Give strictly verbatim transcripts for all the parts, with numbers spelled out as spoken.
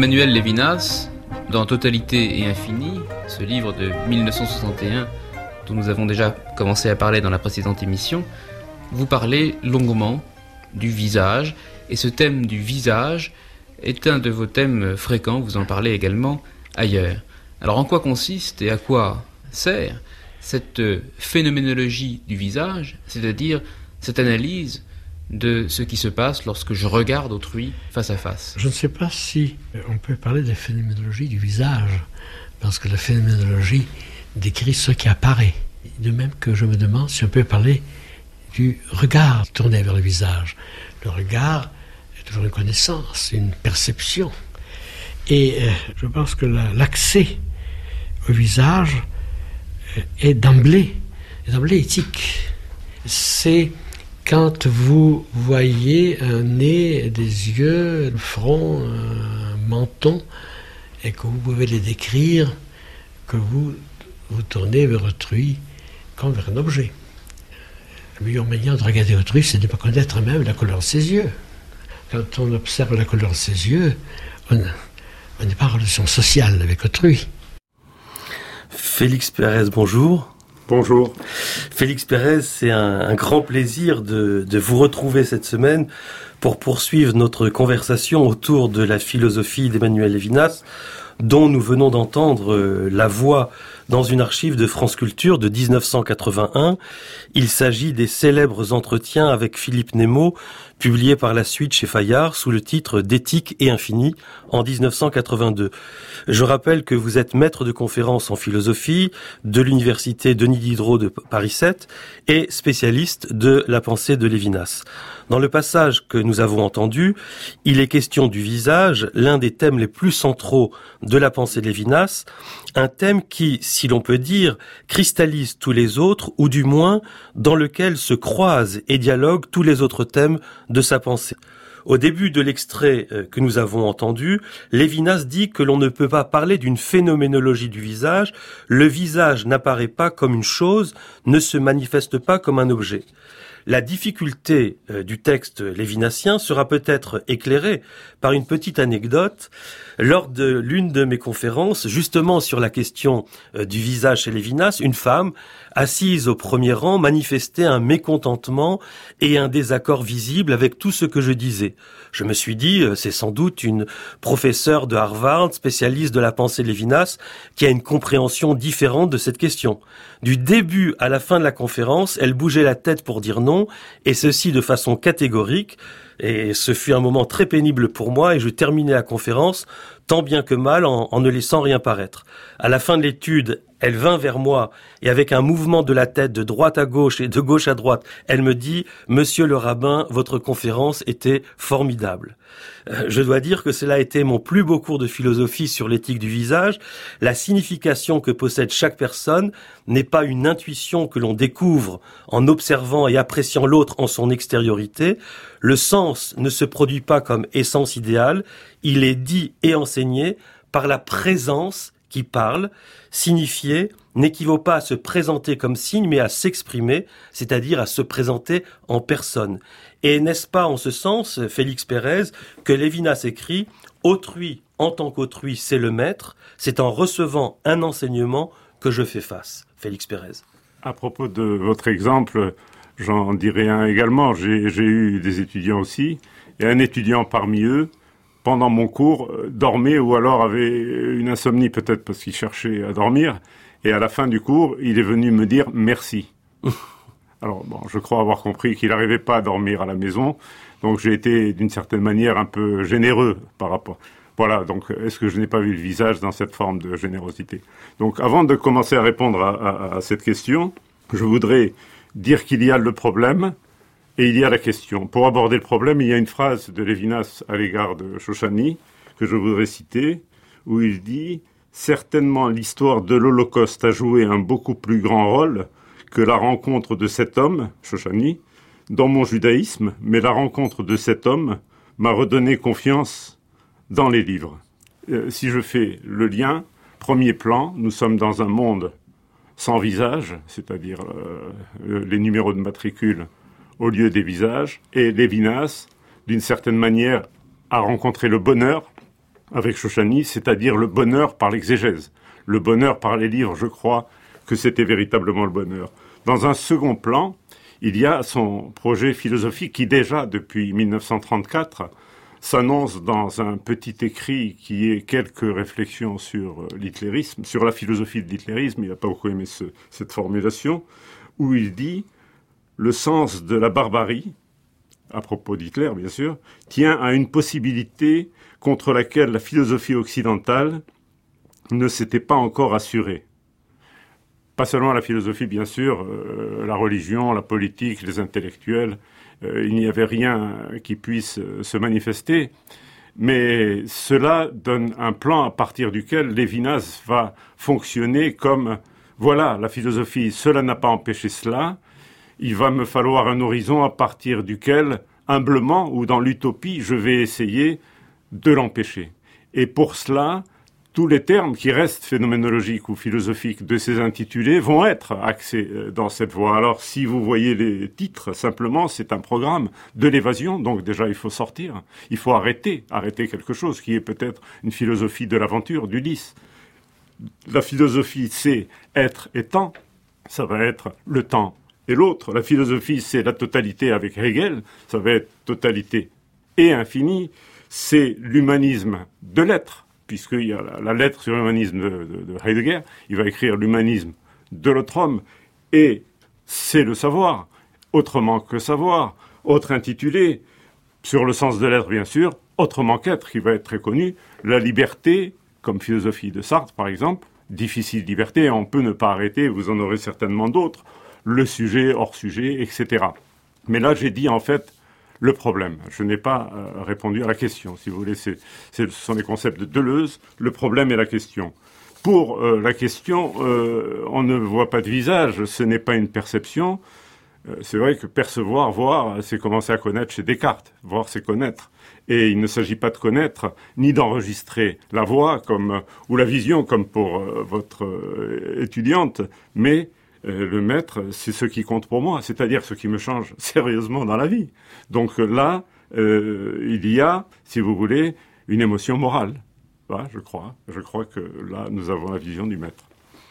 Emmanuel Levinas, dans Totalité et Infini, ce livre de mille neuf cent soixante et un dont nous avons déjà commencé à parler dans la précédente émission, vous parlez longuement du visage, et ce thème du visage est un de vos thèmes fréquents, vous en parlez également ailleurs. Alors en quoi consiste et à quoi sert cette phénoménologie du visage, c'est-à-dire cette analyse de ce qui se passe lorsque je regarde autrui face à face? Je ne sais pas si on peut parler de phénoménologie du visage, parce que la phénoménologie décrit ce qui apparaît. De même que je me demande si on peut parler du regard tourné vers le visage. Le regard est toujours une connaissance, une perception. Et euh, je pense que la, l'accès au visage est d'emblée, est d'emblée éthique. C'est quand vous voyez un nez, des yeux, un front, un menton, et que vous pouvez les décrire, que vous vous tournez vers autrui comme vers un objet. La meilleure manière de regarder autrui, c'est de ne pas connaître même la couleur de ses yeux. Quand on observe la couleur de ses yeux, on on n'est pas en relation sociale avec autrui. Félix Pérez, bonjour. Bonjour. Félix Pérez, c'est un, un grand plaisir de, de vous retrouver cette semaine pour poursuivre notre conversation autour de la philosophie d'Emmanuel Levinas, dont nous venons d'entendre euh, la voix dans une archive de France Culture de dix-neuf cent quatre-vingt-un. Il s'agit des célèbres entretiens avec Philippe Nemo, publiés par la suite chez Fayard sous le titre d'Éthique et Infini en dix-neuf cent quatre-vingt-deux. Je rappelle que vous êtes maître de conférences en philosophie de l'université Denis Diderot de Paris sept et spécialiste de la pensée de Lévinas. Dans le passage que nous avons entendu, il est question du visage, l'un des thèmes les plus centraux de la pensée de Lévinas, un thème qui, si l'on peut dire, cristallise tous les autres, ou du moins dans lequel se croisent et dialoguent tous les autres thèmes de sa pensée. Au début de l'extrait que nous avons entendu, Lévinas dit que l'on ne peut pas parler d'une phénoménologie du visage. Le visage n'apparaît pas comme une chose, ne se manifeste pas comme un objet. La difficulté du texte lévinassien sera peut-être éclairée par une petite anecdote. Lors de l'une de mes conférences, justement sur la question du visage chez Lévinas, une femme, assise au premier rang, manifestait un mécontentement et un désaccord visible avec tout ce que je disais. Je me suis dit, c'est sans doute une professeure de Harvard, spécialiste de la pensée de Lévinas, qui a une compréhension différente de cette question. Du début à la fin de la conférence, elle bougeait la tête pour dire non, et ceci de façon catégorique. Et ce fut un moment très pénible pour moi, et je terminai la conférence tant bien que mal en, en ne laissant rien paraître. À la fin de l'étude, elle vint vers moi et avec un mouvement de la tête de droite à gauche et de gauche à droite, elle me dit « Monsieur le rabbin, votre conférence était formidable ». Euh, je dois dire que cela a été mon plus beau cours de philosophie sur l'éthique du visage. La signification que possède chaque personne n'est pas une intuition que l'on découvre en observant et appréciant l'autre en son extériorité. Le sens ne se produit pas comme essence idéale, il est dit et enseigné par la présence qui parle. Signifier n'équivaut pas à se présenter comme signe, mais à s'exprimer, c'est-à-dire à se présenter en personne. Et n'est-ce pas en ce sens, Félix Pérez, que Lévinas écrit « Autrui en tant qu'autrui, c'est le maître, c'est en recevant un enseignement que je fais face ». Félix Pérez. À propos de votre exemple, j'en dirai un également. J'ai, j'ai eu des étudiants aussi, et un étudiant parmi eux, pendant mon cours, dormait ou alors avait une insomnie peut-être parce qu'il cherchait à dormir. Et à la fin du cours, il est venu me dire merci. Alors bon, je crois avoir compris qu'il n'arrivait pas à dormir à la maison. Donc j'ai été d'une certaine manière un peu généreux par rapport. Voilà, donc est-ce que je n'ai pas vu le visage dans cette forme de générosité? Donc avant de commencer à répondre à, à, à cette question, je voudrais dire qu'il y a le problème et il y a la question. Pour aborder le problème, il y a une phrase de Lévinas à l'égard de Shoshani que je voudrais citer, où il dit « Certainement l'histoire de l'Holocauste a joué un beaucoup plus grand rôle que la rencontre de cet homme, Shoshani, dans mon judaïsme, mais la rencontre de cet homme m'a redonné confiance dans les livres. Euh, si je fais le lien, premier plan, nous sommes dans un monde sans visage, c'est-à-dire euh, les numéros de matricule au lieu des visages, et Lévinas, d'une certaine manière, a rencontré le bonheur avec Shoshani, c'est-à-dire le bonheur par l'exégèse. Le bonheur par les livres, je crois que c'était véritablement le bonheur. Dans un second plan, il y a son projet philosophique qui déjà, depuis mille neuf cent trente-quatre, s'annonce dans un petit écrit qui est quelques réflexions sur l'hitlérisme, sur la philosophie de l'hitlérisme. Il n'a pas beaucoup aimé ce, cette formulation, où il dit « Le sens de la barbarie », à propos d'Hitler, bien sûr, tient à une possibilité contre laquelle la philosophie occidentale ne s'était pas encore assurée. Pas seulement la philosophie, bien sûr, euh, la religion, la politique, les intellectuels, euh, il n'y avait rien qui puisse euh, se manifester, mais cela donne un plan à partir duquel Lévinas va fonctionner comme, voilà, la philosophie, cela n'a pas empêché cela, il va me falloir un horizon à partir duquel, humblement ou dans l'utopie, je vais essayer de l'empêcher. Et pour cela, tous les termes qui restent phénoménologiques ou philosophiques de ces intitulés vont être axés dans cette voie. Alors, si vous voyez les titres, simplement, c'est un programme de l'évasion. Donc, déjà, il faut sortir. Il faut arrêter, arrêter quelque chose qui est peut-être une philosophie de l'aventure, d'Ulysse. La philosophie, c'est être et temps. Ça va être le temps et l'autre. La philosophie, c'est la totalité avec Hegel. Ça va être totalité et infini. C'est l'humanisme de l'être, puisqu'il y a la, la lettre sur l'humanisme de, de, de Heidegger. Il va écrire l'humanisme de l'autre homme. Et c'est le savoir, autrement que savoir. Autre intitulé, sur le sens de l'être, bien sûr, autrement qu'être, qui va être très connu. La liberté, comme philosophie de Sartre, par exemple. Difficile liberté, on peut ne pas arrêter, vous en aurez certainement d'autres. Le sujet, hors sujet, et cetera. Mais là, j'ai dit, en fait, le problème. Je n'ai pas euh, répondu à la question, si vous voulez. C'est, c'est, ce sont les concepts de Deleuze, le problème et la question. Pour euh, la question, euh, on ne voit pas de visage, ce n'est pas une perception. Euh, c'est vrai que percevoir, voir, c'est commencer à connaître chez Descartes. Voir, c'est connaître. Et il ne s'agit pas de connaître, ni d'enregistrer la voix comme, ou la vision, comme pour euh, votre euh, étudiante, mais Euh, le maître, c'est ce qui compte pour moi, c'est-à-dire ce qui me change sérieusement dans la vie. Donc là, euh, il y a, si vous voulez, une émotion morale. Voilà, je crois. Je crois que là, nous avons la vision du maître.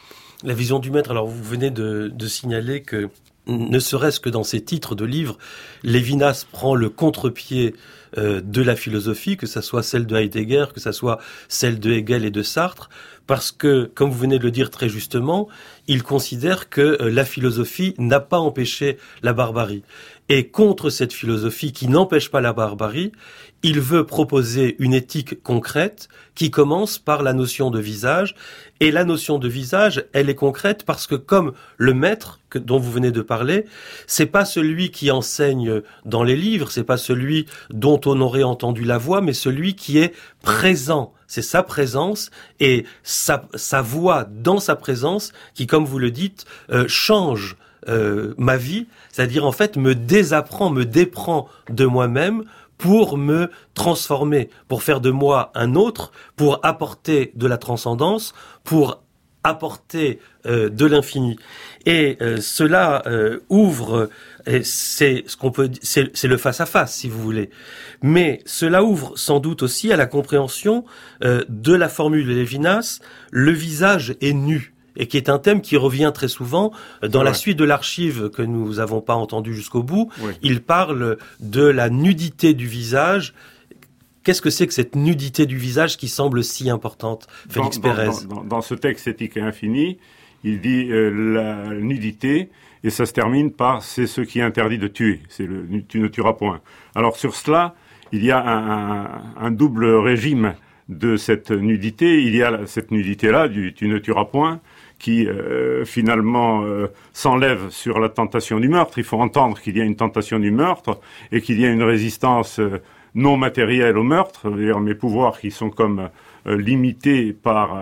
La vision du maître, alors vous venez de, de signaler que, ne serait-ce que dans ses titres de livres, Lévinas prend le contre-pied euh, de la philosophie, que ça soit celle de Heidegger, que ça soit celle de Hegel et de Sartre, parce que, comme vous venez de le dire très justement, il considère que euh, la philosophie n'a pas empêché la barbarie. Et contre cette philosophie qui n'empêche pas la barbarie, il veut proposer une éthique concrète qui commence par la notion de visage. Et la notion de visage, elle est concrète parce que comme le maître que, dont vous venez de parler, c'est pas celui qui enseigne dans les livres, c'est pas celui dont on aurait entendu la voix, mais celui qui est présent. C'est sa présence et sa, sa voix dans sa présence qui, comme vous le dites, euh, change euh, ma vie, c'est-à-dire en fait me désapprend, me déprend de moi-même pour me transformer, pour faire de moi un autre, pour apporter de la transcendance, pour apporter euh, de l'infini. Et euh, cela euh, ouvre, et c'est ce qu'on peut, c'est, c'est le face-à-face, si vous voulez. Mais cela ouvre sans doute aussi à la compréhension euh, de la formule de Lévinas, le visage est nu. Et qui est un thème qui revient très souvent dans ouais. la suite de l'archive que nous n'avons pas entendu jusqu'au bout. Oui. Il parle de la nudité du visage. Qu'est-ce que c'est que cette nudité du visage qui semble si importante, Félix dans, Pérez dans, dans, dans ce texte Éthique et Infini, il dit euh, la nudité, et ça se termine par « c'est ce qui est interdit de tuer ». C'est le « tu ne tueras point ». Alors sur cela, il y a un, un, un double régime de cette nudité. Il y a cette nudité-là du « tu ne tueras point », qui euh, finalement euh, s'enlève sur la tentation du meurtre. Il faut entendre qu'il y a une tentation du meurtre et qu'il y a une résistance euh, non matérielle au meurtre, c'est-à-dire mes pouvoirs qui sont comme euh, limités par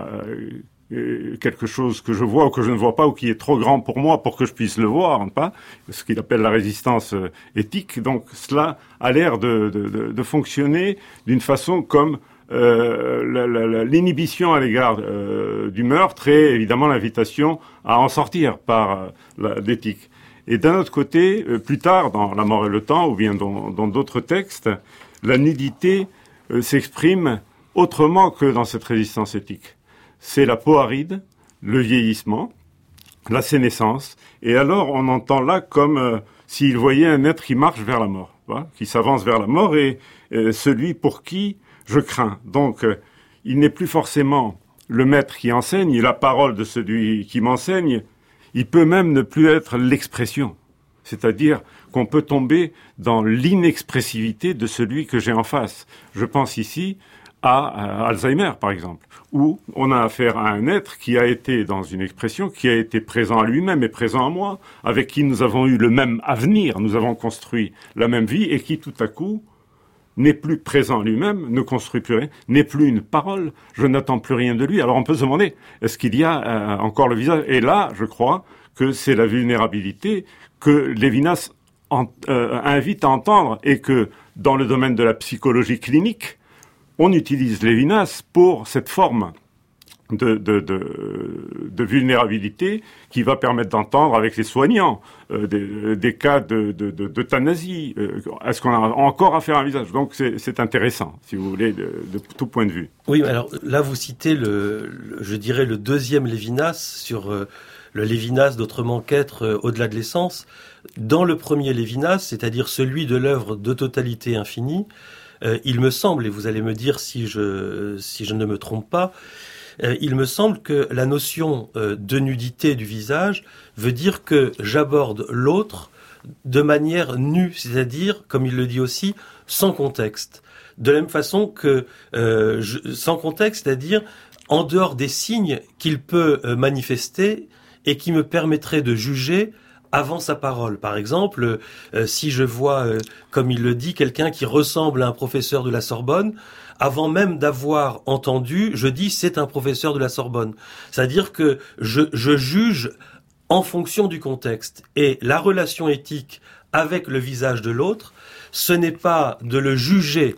euh, quelque chose que je vois ou que je ne vois pas ou qui est trop grand pour moi pour que je puisse le voir, pas ce qu'il appelle la résistance euh, éthique. Donc cela a l'air de, de, de, de fonctionner d'une façon comme Euh, la, la, la, l'inhibition à l'égard euh, du meurtre et évidemment l'invitation à en sortir par euh, la, l'éthique. Et d'un autre côté, euh, plus tard, dans La mort et le temps, ou bien dans, dans d'autres textes, la nudité euh, s'exprime autrement que dans cette résistance éthique. C'est la peau aride, le vieillissement, la sénescence, et alors on entend là comme euh, s'il voyait un être qui marche vers la mort, voilà, qui s'avance vers la mort, et euh, celui pour qui je crains. Donc, euh, il n'est plus forcément le maître qui enseigne, la parole de celui qui m'enseigne, il peut même ne plus être l'expression. C'est-à-dire qu'on peut tomber dans l'inexpressivité de celui que j'ai en face. Je pense ici à, à Alzheimer, par exemple, où on a affaire à un être qui a été dans une expression, qui a été présent à lui-même et présent à moi, avec qui nous avons eu le même avenir, nous avons construit la même vie, et qui tout à coup n'est plus présent lui-même, ne construit plus rien, n'est plus une parole, je n'attends plus rien de lui. Alors on peut se demander, est-ce qu'il y a euh, encore le visage ? Et là, je crois que c'est la vulnérabilité que Lévinas en, euh, invite à entendre, et que dans le domaine de la psychologie clinique, on utilise Lévinas pour cette forme de, de, de, de vulnérabilité qui va permettre d'entendre avec les soignants euh, des, des cas de, de, de, d'euthanasie. Euh, est-ce qu'on a encore affaire à un visage ? Donc c'est, c'est intéressant, si vous voulez, de, de tout point de vue. Oui, alors là vous citez, le, le je dirais, le deuxième Lévinas sur euh, le Lévinas d'autrement qu'être euh, au-delà de l'essence. Dans le premier Lévinas, c'est-à-dire celui de l'œuvre de totalité infinie, euh, il me semble, et vous allez me dire si je, si je ne me trompe pas, euh, il me semble que la notion euh, de nudité du visage veut dire que j'aborde l'autre de manière nue, c'est-à-dire, comme il le dit aussi, sans contexte. De la même façon que euh, je, sans contexte, c'est-à-dire en dehors des signes qu'il peut euh, manifester et qui me permettraient de juger avant sa parole. Par exemple, euh, si je vois, euh, comme il le dit, quelqu'un qui ressemble à un professeur de la Sorbonne, avant même d'avoir entendu, je dis c'est un professeur de la Sorbonne. C'est-à-dire que je, je juge en fonction du contexte. Et la relation éthique avec le visage de l'autre, ce n'est pas de le juger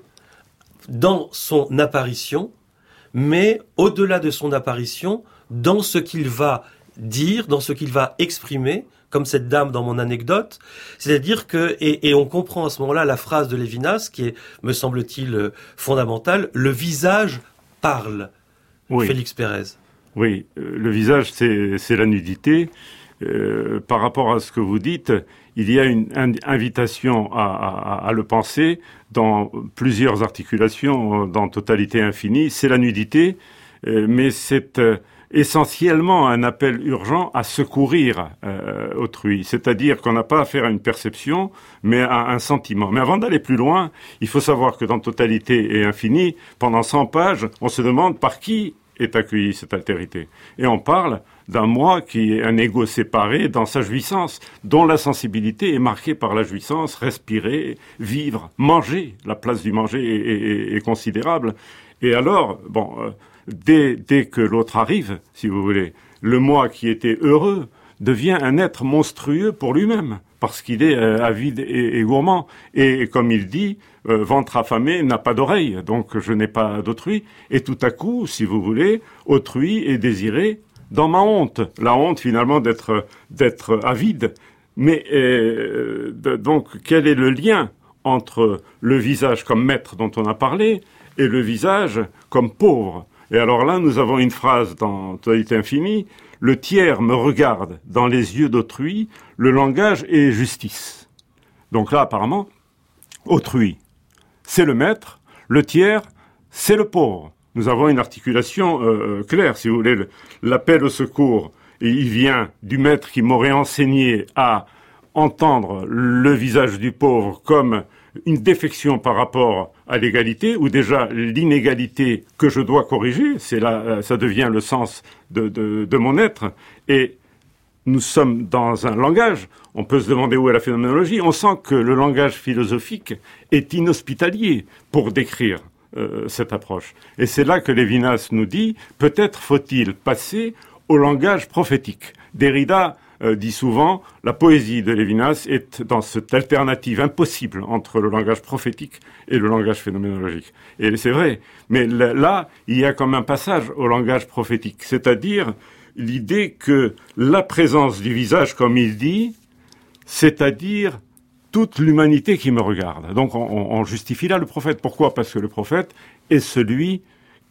dans son apparition, mais au-delà de son apparition, dans ce qu'il va dire, dans ce qu'il va exprimer, comme cette dame dans mon anecdote, c'est-à-dire que, et, et on comprend à ce moment-là la phrase de Lévinas, qui est, me semble-t-il, fondamentale, le visage parle. Oui. Félix Pérez. Oui, euh, le visage, c'est, c'est la nudité. Euh, par rapport à ce que vous dites, il y a une in- invitation à, à, à le penser dans plusieurs articulations, dans Totalité Infinie. C'est la nudité, euh, mais c'est euh, essentiellement un appel urgent à secourir euh, autrui. C'est-à-dire qu'on n'a pas affaire à une perception, mais à un sentiment. Mais avant d'aller plus loin, il faut savoir que dans Totalité et Infinie, pendant cent pages, on se demande par qui est accueillie cette altérité. Et on parle d'un moi qui est un ego séparé dans sa jouissance, dont la sensibilité est marquée par la jouissance, respirer, vivre, manger. La place du manger est, est, est considérable. Et alors, bon, euh, dès, dès que l'autre arrive, si vous voulez, le moi qui était heureux devient un être monstrueux pour lui-même, parce qu'il est euh, avide et, et gourmand. Et, et comme il dit, euh, ventre affamé n'a pas d'oreille, donc je n'ai pas d'autrui. Et tout à coup, si vous voulez, autrui est désiré dans ma honte. La honte, finalement, d'être, d'être avide. Mais euh, de, donc, quel est le lien entre le visage comme maître dont on a parlé et le visage comme pauvre? Et alors là, nous avons une phrase dans Totalité Infinie: le tiers me regarde dans les yeux d'autrui, le langage est justice. Donc là, apparemment, autrui, c'est le maître, le tiers, c'est le pauvre. Nous avons une articulation euh, claire, si vous voulez. L'appel au secours, et il vient du maître qui m'aurait enseigné à entendre le visage du pauvre comme une défection par rapport à l'égalité, ou déjà l'inégalité que je dois corriger, c'est là, ça devient le sens de, de, de mon être. Et nous sommes dans un langage, on peut se demander où est la phénoménologie, on sent que le langage philosophique est inhospitalier pour décrire euh, cette approche. Et c'est là que Lévinas nous dit, peut-être faut-il passer au langage prophétique. Derrida Euh, dit souvent, la poésie de Lévinas est dans cette alternative impossible entre le langage prophétique et le langage phénoménologique. Et c'est vrai, mais là, il y a comme un passage au langage prophétique, c'est-à-dire l'idée que la présence du visage, comme il dit, c'est-à-dire toute l'humanité qui me regarde. Donc on, on justifie là le prophète. Pourquoi ? Parce que le prophète est celui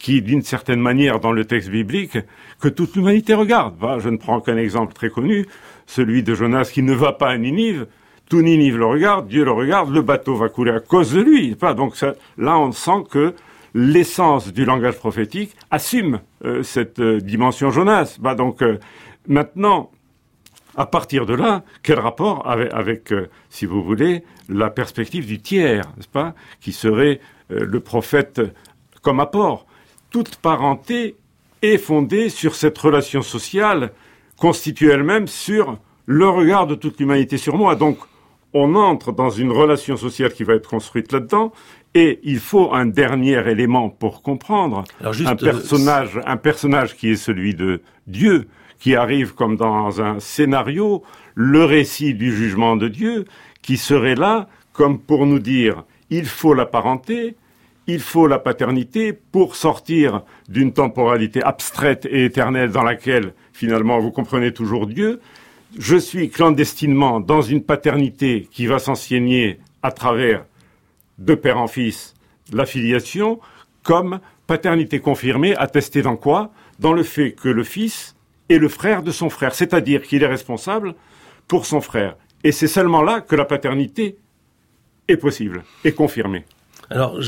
qui, d'une certaine manière, dans le texte biblique, que toute l'humanité regarde. Bah, je ne prends qu'un exemple très connu, celui de Jonas qui ne va pas à Ninive. Tout Ninive le regarde, Dieu le regarde, le bateau va couler à cause de lui. Donc ça, là, on sent que l'essence du langage prophétique assume euh, cette euh, dimension Jonas. Bah, donc euh, maintenant, à partir de là, quel rapport avec, avec euh, si vous voulez, la perspective du tiers, n'est-ce pas, qui serait euh, le prophète comme apport. Toute parenté est fondée sur cette relation sociale, constituée elle-même sur le regard de toute l'humanité sur moi. Donc, on entre dans une relation sociale qui va être construite là-dedans, et il faut un dernier élément pour comprendre. Alors juste, un personnage, euh, un personnage qui est celui de Dieu, qui arrive comme dans un scénario, le récit du jugement de Dieu, qui serait là comme pour nous dire, il faut la parenté, il faut la paternité pour sortir d'une temporalité abstraite et éternelle dans laquelle, finalement, vous comprenez toujours Dieu. Je suis clandestinement dans une paternité qui va s'enseigner à travers, de père en fils, la filiation, comme paternité confirmée, attestée dans quoi ? Dans le fait que le fils est le frère de son frère, c'est-à-dire qu'il est responsable pour son frère. Et c'est seulement là que la paternité est possible, est confirmée. Alors,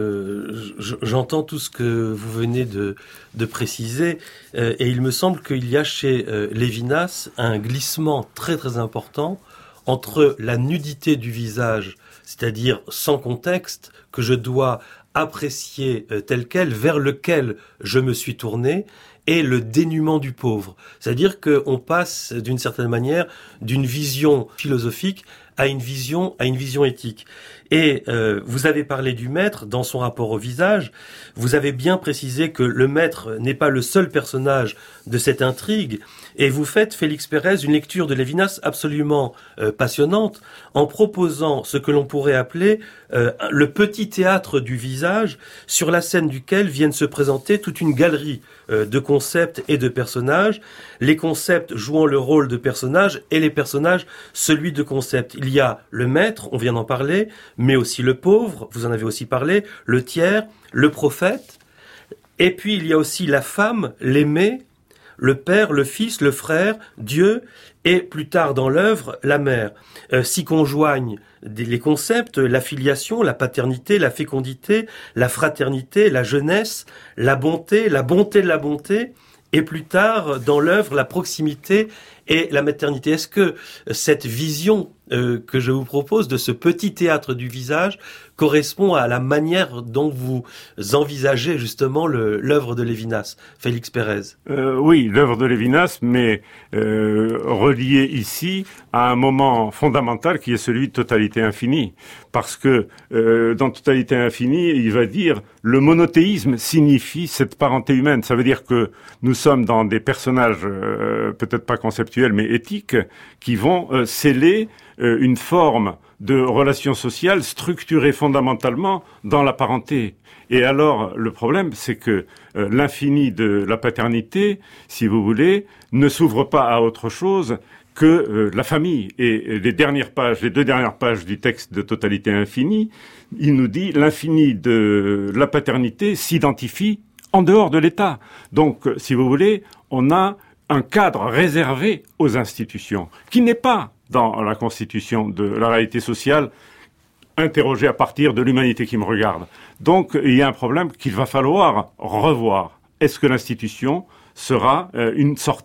je, je, j'entends tout ce que vous venez de, de préciser, euh, et il me semble qu'il y a chez euh, Lévinas un glissement très très important entre la nudité du visage, c'est-à-dire sans contexte, que je dois apprécier euh, tel quel, vers lequel je me suis tourné, et le dénuement du pauvre. C'est-à-dire qu'on passe, d'une certaine manière, d'une vision philosophique à une vision, à une vision éthique. Et euh, vous avez parlé du maître dans son rapport au visage. Vous avez bien précisé que le maître n'est pas le seul personnage de cette intrigue. Et vous faites, Félix Pérez, une lecture de Lévinas absolument euh, passionnante, en proposant ce que l'on pourrait appeler euh, le petit théâtre du visage, sur la scène duquel viennent se présenter toute une galerie euh, de concepts et de personnages, les concepts jouant le rôle de personnages et les personnages celui de concepts. Il y a le maître, on vient d'en parler, mais aussi le pauvre, vous en avez aussi parlé, le tiers, le prophète, et puis il y a aussi la femme, l'aimée, le père, le fils, le frère, Dieu, et plus tard dans l'œuvre, la mère. Euh, s'y conjoignent les concepts, la filiation, la paternité, la fécondité, la fraternité, la jeunesse, la bonté, la bonté de la bonté, et plus tard dans l'œuvre, la proximité et la maternité. Est-ce que cette vision euh, que je vous propose de ce petit théâtre du visage correspond à la manière dont vous envisagez justement le, l'œuvre de Lévinas, Félix Pérez? euh, Oui, l'œuvre de Lévinas, mais euh, reliée ici à un moment fondamental qui est celui de Totalité Infinie. Parce que euh, dans Totalité Infinie, il va dire le monothéisme signifie cette parenté humaine. Ça veut dire que nous sommes dans des personnages euh, peut-être pas conceptuels, mais éthiques, qui vont euh, sceller euh, une forme de relation sociale structurée fondamentalement dans la parenté. Et alors, le problème, c'est que euh, l'infini de la paternité, si vous voulez, ne s'ouvre pas à autre chose que euh, la famille. Et les dernières pages, les deux dernières pages du texte de Totalité Infinie, il nous dit l'infini de la paternité s'identifie en dehors de l'État. Donc, si vous voulez, on a un cadre réservé aux institutions, qui n'est pas dans la constitution de la réalité sociale, interrogée à partir de l'humanité qui me regarde. Donc, il y a un problème qu'il va falloir revoir. Est-ce que l'institution sera euh, une sortie ?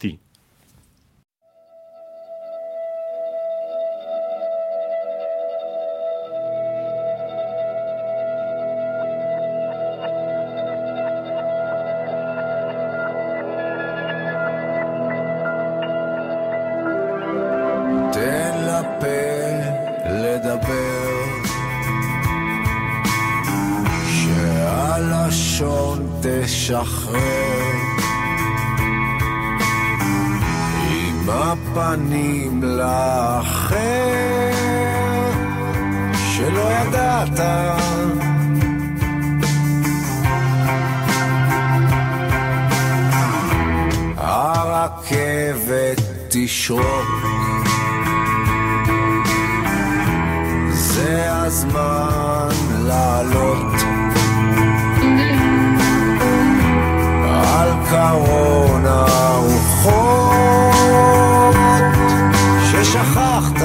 תשחרר עם הפנים לאחר שלא ידעת הרכבת תשרוק זה הזמן לעלות זיכרון הרוחות ששכחת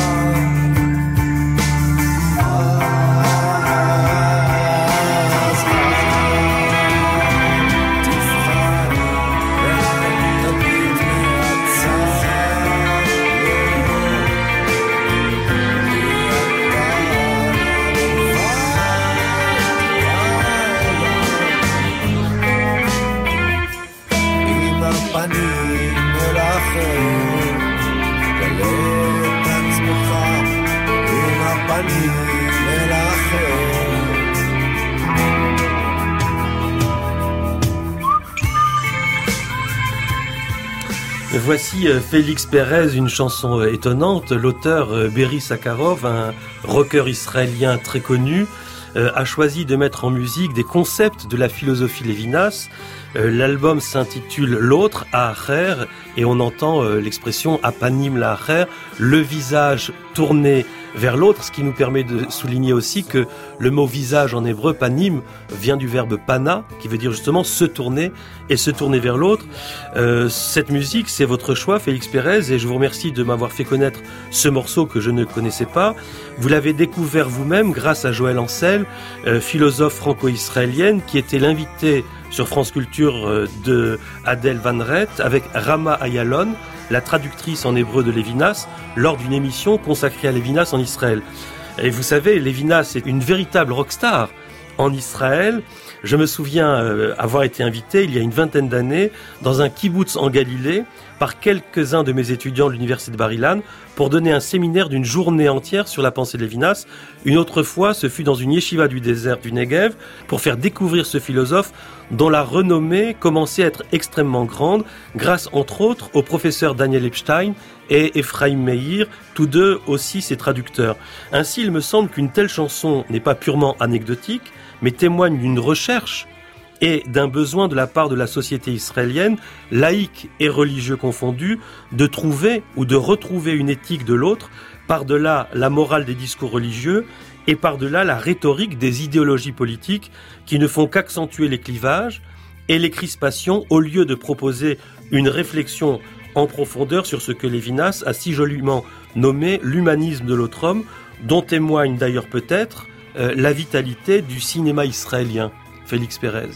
Voici Félix Pérez, une chanson étonnante. L'auteur Berry Sakharov, un rocker israélien très connu, a choisi de mettre en musique des concepts de la philosophie Lévinas. L'album s'intitule L'autre, Aacher, et on entend l'expression Apanim la'acher, le visage tourné vers l'autre, ce qui nous permet de souligner aussi que le mot visage en hébreu, panim, vient du verbe pana, qui veut dire justement se tourner et se tourner vers l'autre. Euh, cette musique, c'est votre choix, Félix Pérez, et je vous remercie de m'avoir fait connaître ce morceau que je ne connaissais pas. Vous l'avez découvert vous-même grâce à Joël Ancel, euh, philosophe franco-israélienne, qui était l'invité sur France Culture de Adèle Van Rett avec Rama Ayalon, la traductrice en hébreu de Lévinas, lors d'une émission consacrée à Lévinas en Israël. Et vous savez, Lévinas est une véritable rockstar en Israël. Je me souviens euh, avoir été invité il y a une vingtaine d'années dans un kibbutz en Galilée par quelques-uns de mes étudiants de l'université de Bar-Ilan pour donner un séminaire d'une journée entière sur la pensée de Lévinas. Une autre fois, ce fut dans une yeshiva du désert du Negev pour faire découvrir ce philosophe dont la renommée commençait à être extrêmement grande grâce entre autres au professeur Daniel Epstein et Ephraim Meir, tous deux aussi ses traducteurs. Ainsi, il me semble qu'une telle chanson n'est pas purement anecdotique, mais témoigne d'une recherche et d'un besoin de la part de la société israélienne, laïque et religieux confondus, de trouver ou de retrouver une éthique de l'autre, par-delà la morale des discours religieux et par-delà la rhétorique des idéologies politiques qui ne font qu'accentuer les clivages et les crispations au lieu de proposer une réflexion en profondeur sur ce que Lévinas a si joliment nommé l'humanisme de l'autre homme, dont témoigne d'ailleurs peut-être euh, la vitalité du cinéma israélien. Félix Pérez.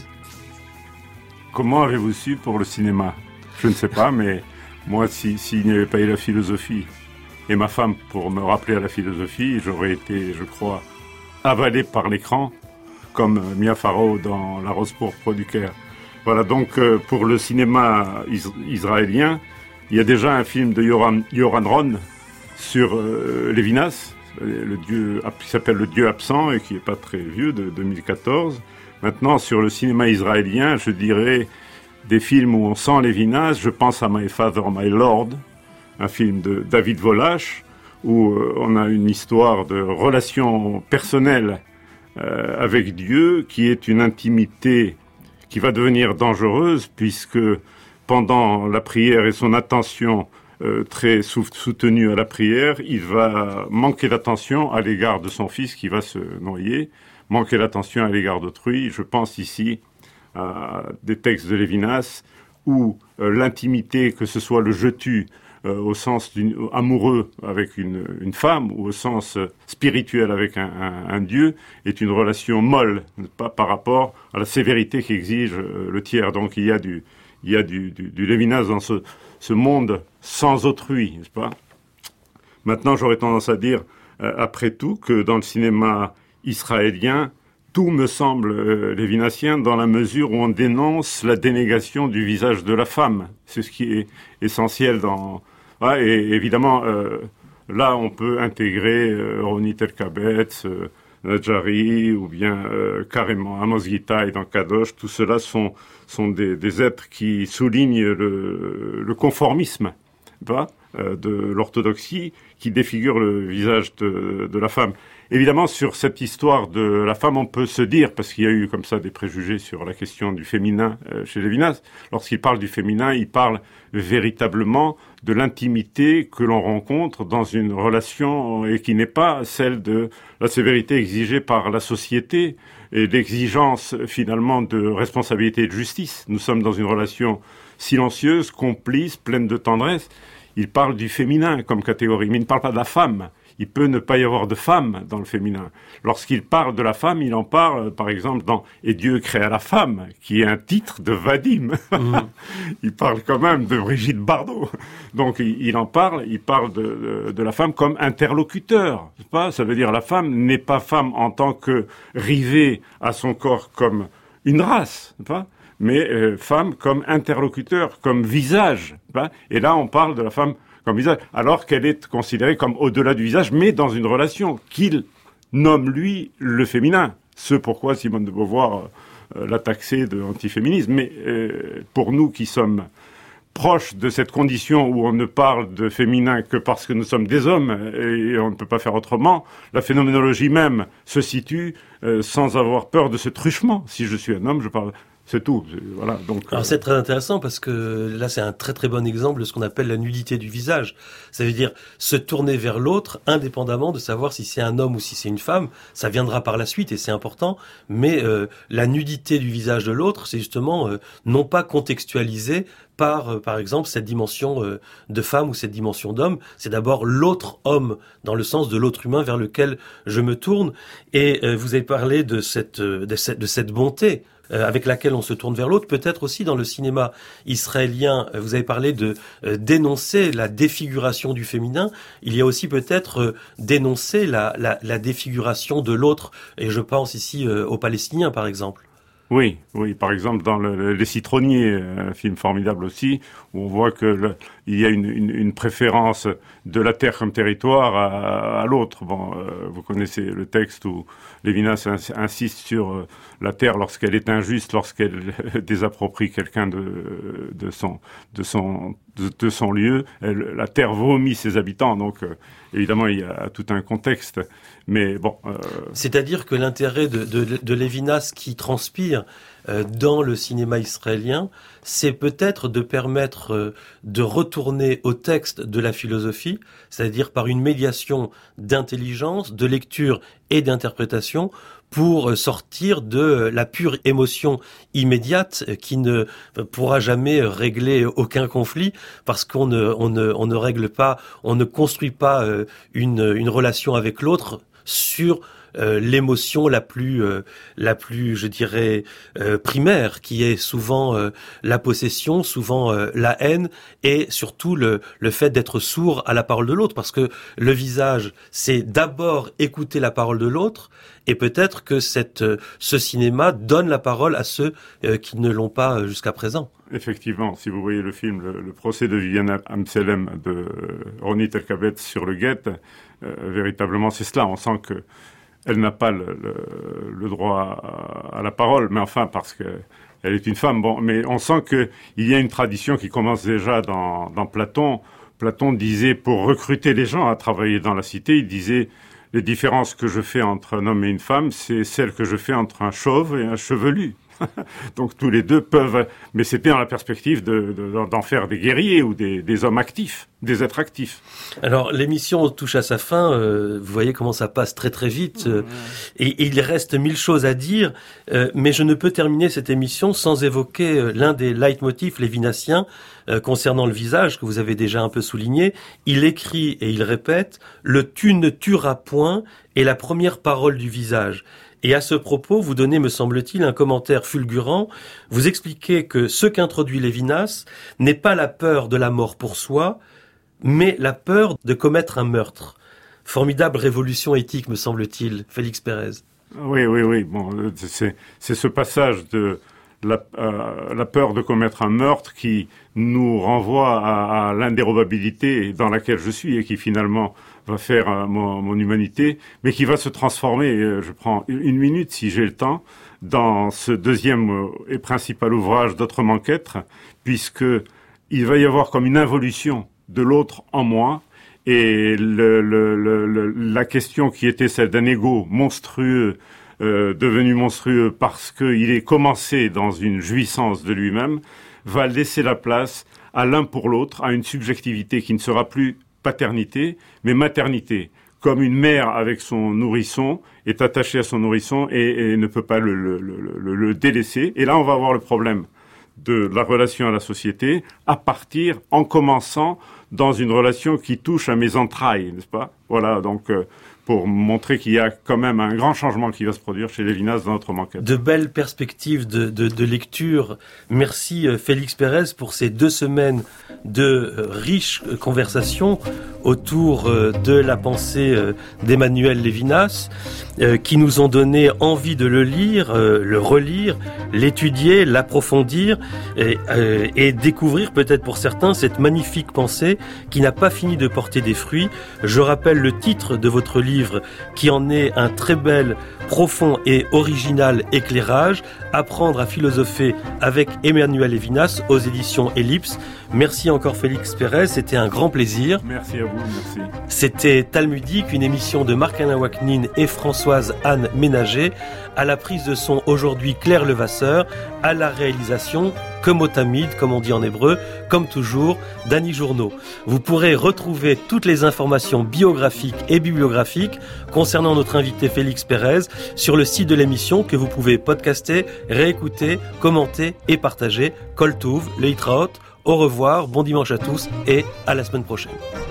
Comment avez-vous su pour le cinéma ? Je ne sais pas, mais moi, si, s'il n'y avait pas eu la philosophie et ma femme pour me rappeler à la philosophie, j'aurais été, je crois, avalé par l'écran, comme Mia Farrow dans La Rose pourpre du Caire. Voilà, donc euh, pour le cinéma is- israélien, il y a déjà un film de Yoram, Yoran Ron sur euh, Lévinas, le dieu, qui s'appelle Le Dieu absent et qui n'est pas très vieux, de deux mille quatorze. Maintenant, sur le cinéma israélien, je dirais des films où on sent Lévinas. Je pense à My Father, My Lord, un film de David Volache, où euh, on a une histoire de relation personnelle euh, avec Dieu, qui est une intimité qui va devenir dangereuse, puisque pendant la prière et son attention euh, très sou- soutenue à la prière, il va manquer d'attention à l'égard de son fils qui va se noyer, manquer d'attention à l'égard d'autrui. Je pense ici à des textes de Lévinas où euh, l'intimité, que ce soit le je tue euh, au sens d'une, amoureux avec une, une femme ou au sens euh, spirituel avec un, un, un dieu, est une relation molle, pas par rapport à la sévérité qu'exige euh, le tiers. Donc il y a du, il y a du, du, du Lévinas dans ce, ce monde sans autrui, n'est-ce pas ? Maintenant, j'aurais tendance à dire, euh, après tout, que dans le cinéma israélien, tout me semble euh, lévinassien dans la mesure où on dénonce la dénégation du visage de la femme. C'est ce qui est essentiel dans... Ouais, et évidemment, euh, là, on peut intégrer euh, Ronit Elkabetz, euh, Nadjari, ou bien euh, carrément Amos Gitaï dans Kadosh. Tout cela sont, sont des, des êtres qui soulignent le, le conformisme pas, euh, de l'orthodoxie, qui défigure le visage de, de la femme. évidemment, sur cette histoire de la femme, on peut se dire, parce qu'il y a eu comme ça des préjugés sur la question du féminin euh, chez Lévinas, lorsqu'il parle du féminin, il parle véritablement de l'intimité que l'on rencontre dans une relation et qui n'est pas celle de la sévérité exigée par la société et l'exigence finalement de responsabilité et de justice. Nous sommes dans une relation silencieuse, complice, pleine de tendresse. Il parle du féminin comme catégorie, mais il ne parle pas de la femme. Il peut ne pas y avoir de femme dans le féminin. Lorsqu'il parle de la femme, il en parle, par exemple, dans « Et Dieu créa la femme », qui est un titre de Vadim. Mmh. Il parle quand même de Brigitte Bardot. Donc, il, il en parle, il parle de, de, de la femme comme interlocuteur. C'est pas, ça veut dire la femme n'est pas femme en tant que rivée à son corps comme une race, pas, mais euh, femme comme interlocuteur, comme visage. Pas. Et là, on parle de la femme comme visage, alors qu'elle est considérée comme au-delà du visage, mais dans une relation qu'il nomme, lui, le féminin. Ce pourquoi Simone de Beauvoir euh, l'a taxé d'antiféminisme. Mais euh, pour nous qui sommes proches de cette condition où on ne parle de féminin que parce que nous sommes des hommes et on ne peut pas faire autrement, la phénoménologie même se situe euh, sans avoir peur de ce truchement. Si je suis un homme, je parle... C'est tout. Voilà. Donc, Alors, c'est très intéressant parce que là, c'est un très très bon exemple de ce qu'on appelle la nudité du visage. Ça veut dire se tourner vers l'autre indépendamment de savoir si c'est un homme ou si c'est une femme. Ça viendra par la suite et c'est important. Mais euh, la nudité du visage de l'autre, c'est justement euh, non pas contextualisé par, euh, par exemple, cette dimension euh, de femme ou cette dimension d'homme. C'est d'abord l'autre homme, dans le sens de l'autre humain vers lequel je me tourne. Et euh, vous avez parlé de cette, euh, de cette, de cette bonté euh, avec laquelle on se tourne vers l'autre. Peut-être aussi dans le cinéma israélien, euh, vous avez parlé de euh, dénoncer la défiguration du féminin. Il y a aussi peut-être euh, dénoncer la, la, la défiguration de l'autre. Et je pense ici euh, aux Palestiniens, par exemple. Oui, oui. Par exemple, dans le, Les Citronniers, un film formidable aussi, où on voit que le, il y a une, une, une préférence de la terre comme territoire à, à l'autre. Bon, euh, vous connaissez le texte où Lévinas insiste sur euh, la terre lorsqu'elle est injuste, lorsqu'elle désapproprie quelqu'un de, de son, de son, de, de son lieu. Elle, la terre vomit ses habitants. Donc, euh, évidemment, il y a tout un contexte. Mais bon. Euh... C'est-à-dire que l'intérêt de, de, de Lévinas qui transpire euh, dans le cinéma israélien, c'est peut-être de permettre euh, de retourner au texte de la philosophie, c'est-à-dire par une médiation d'intelligence, de lecture et d'interprétation, pour sortir de la pure émotion immédiate qui ne pourra jamais régler aucun conflit, parce qu'on ne, on ne, on ne règle pas, on ne construit pas une, une relation avec l'autre sur Euh, l'émotion la plus euh, la plus je dirais euh, primaire, qui est souvent euh, la possession, souvent euh, la haine, et surtout le le fait d'être sourd à la parole de l'autre, parce que le visage, c'est d'abord écouter la parole de l'autre, et peut-être que cette euh, ce cinéma donne la parole à ceux euh, qui ne l'ont pas jusqu'à présent. Effectivement, si vous voyez le film Le, le procès de Viviane Amselem de euh, Ronit Elkabetz sur le Guet, euh, véritablement c'est cela. On sent que elle n'a pas le, le, le droit à, à la parole, mais enfin parce que elle est une femme. Bon, mais on sent que il y a une tradition qui commence déjà dans, dans Platon. Platon disait, pour recruter les gens à travailler dans la cité, il disait les différences que je fais entre un homme et une femme, c'est celles que je fais entre un chauve et un chevelu. Donc tous les deux peuvent, mais c'était dans la perspective de, de, d'en faire des guerriers ou des, des hommes actifs, des êtres actifs. Alors l'émission touche à sa fin, euh, vous voyez comment ça passe très très vite, euh, et, et il reste mille choses à dire, euh, mais je ne peux terminer cette émission sans évoquer euh, l'un des leitmotifs lévinassiens euh, concernant le visage, que vous avez déjà un peu souligné. Il écrit et il répète « Le tu ne tueras point » est la première parole du visage. Et à ce propos, vous donnez, me semble-t-il, un commentaire fulgurant. Vous expliquez que ce qu'introduit Lévinas n'est pas la peur de la mort pour soi, mais la peur de commettre un meurtre. Formidable révolution éthique, me semble-t-il, Félix Pérez. Oui, oui, oui. Bon, c'est, c'est ce passage de la, euh, la peur de commettre un meurtre qui nous renvoie à, à l'indérobabilité dans laquelle je suis et qui finalement va faire euh, mon, mon humanité, mais qui va se transformer, euh, je prends une minute si j'ai le temps, dans ce deuxième euh, et principal ouvrage d'Autrement qu'être, puisque il va y avoir comme une involution de l'autre en moi, Et le, le, le, le, la question qui était celle d'un ego monstrueux, euh, devenu monstrueux parce qu'il est commencé dans une jouissance de lui-même, va laisser la place à l'un pour l'autre, à une subjectivité qui ne sera plus paternité, mais maternité. Comme une mère avec son nourrisson est attachée à son nourrisson et, et ne peut pas le, le, le, le délaisser. Et là, on va avoir le problème de la relation à la société à partir, en commençant dans une relation qui touche à mes entrailles, n'est-ce pas? Voilà, donc euh, pour montrer qu'il y a quand même un grand changement qui va se produire chez Lévinas dans notre enquête. De belles perspectives de, de, de lecture. Merci Félix Pérez pour ces deux semaines de riches conversations autour de la pensée d'Emmanuel Lévinas, qui nous ont donné envie de le lire, le relire, l'étudier, l'approfondir et, et découvrir peut-être pour certains cette magnifique pensée qui n'a pas fini de porter des fruits. Je rappelle le titre de votre livre qui en est un très bel, profond et original éclairage, Apprendre à philosopher avec Emmanuel Lévinas aux éditions Ellipse. Merci encore Félix Pérez, c'était un grand plaisir. Merci à vous, merci. C'était Talmudique, une émission de Marc-Alain Waknin et Françoise Anne Ménager. À la prise de son aujourd'hui Claire Levasseur, à la réalisation, comme au tamid, comme on dit en hébreu, comme toujours, Dany Journeau. Vous pourrez retrouver toutes les informations biographiques et bibliographiques concernant notre invité Félix Pérez sur le site de l'émission que vous pouvez podcaster, réécouter, commenter et partager. Kol Tuv, Leitraot, au revoir, bon dimanche à tous et à la semaine prochaine.